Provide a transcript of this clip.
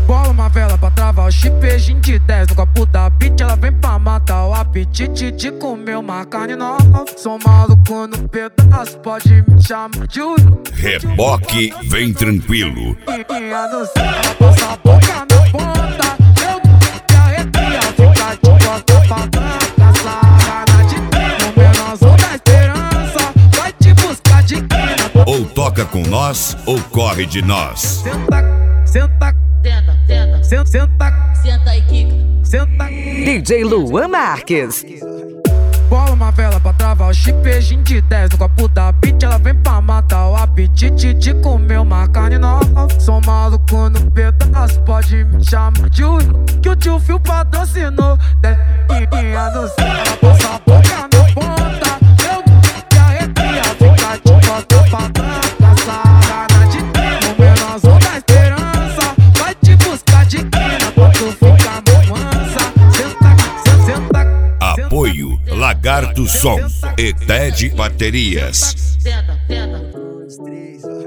Bola uma vela pra travar o chipejinho de 10 no copo da beat, ela vem pra matar o apetite de comer uma carne nova. Sou maluco no pedaço, pode me chamar de Will. Reboque, vem tranquilo. Ela passa a boca na ponta, eu me arrepia, fica de costa pra branca. Sarana de quina, o menosão da esperança vai te buscar de quina. Ou toca com nós, ou corre de nós. Senta, senta, Senta, senta, senta, senta e quica. senta. DJ Luan Marques. Bola uma vela pra travar o chipejinho de 10 no copo da beat, ela vem pra matar o apetite de comer uma carne nova. Sou maluco no pedaço, pode me chamar de Will, que o tio Fio patrocinou. Desce no céu, ela passa a boca na ponta, eu me arrepia, fica de costa pra branca. Sarana de quina, o menosão da esperança vai te buscar de quina, pra tu ficar mansa. Senta, senta. Apoio Lagarto Som e TED Baterias. Senta, senta. 2, 3,